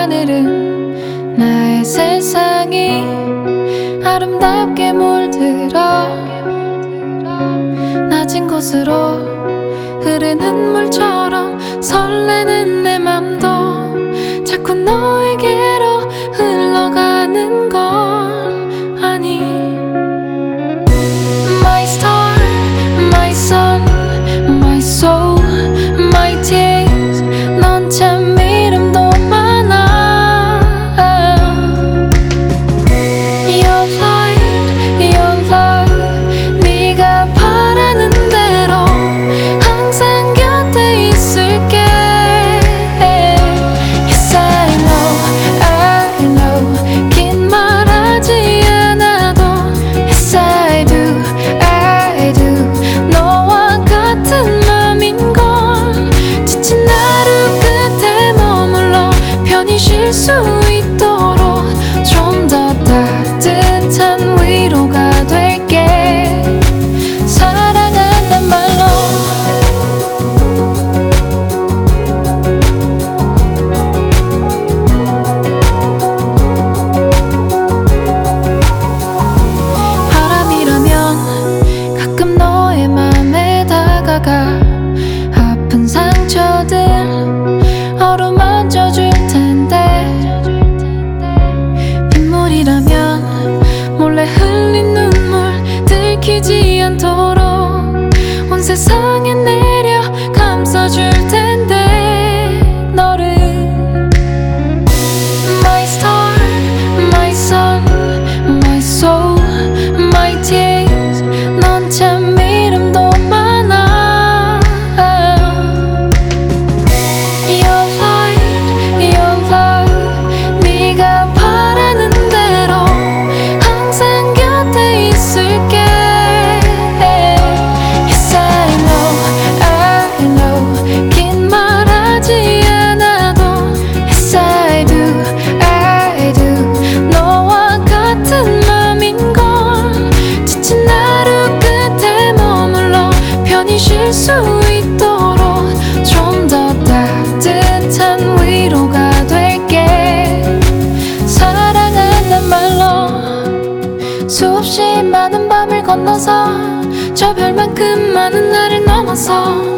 하늘은 나의 세상이 아름답게 물들어 낮은 곳으로 흐르는 물처럼 설레는 내 맘도 자꾸 너에게로 흘러가는 걸 아니. My star, my sun, my soul, my tears. 넌 참 이름도 많아. Your light, your love. 네가 바라는 대로 항상 곁에 있을게. Yes, I know. 긴 말하지 않아도 Yes, I do. 너와 같은 맘인걸. 지친 하루 끝에 머물러 편히 쉴 수 있도록 좀 더 따뜻한 위로가 될게. 사랑한단 말로 바람이라면 가끔 너의 맘에 다가가 아픈 상처들 어루만져줄 텐데 빗물이라면 몰래 흘린 눈물 들키지 않도록 온 세상에 내려 감싸줄 텐데 너를. My star, my sun, my soul, my tears. 넌 참 이름도 많아. Your light, your love. 네가 바라는 대로 항상 곁에 있을게. Yes, I know. 긴 말하지 않아도 Yes, I do. 너와 같은 맘인걸. 지친 하루 끝에 머물러 편히 쉴 수 있도록 좀 더 따뜻한 위로가 될게. 사랑한단 말로 수없이 많은 밤을 건너서 저 별만큼 많은 나를 넘어서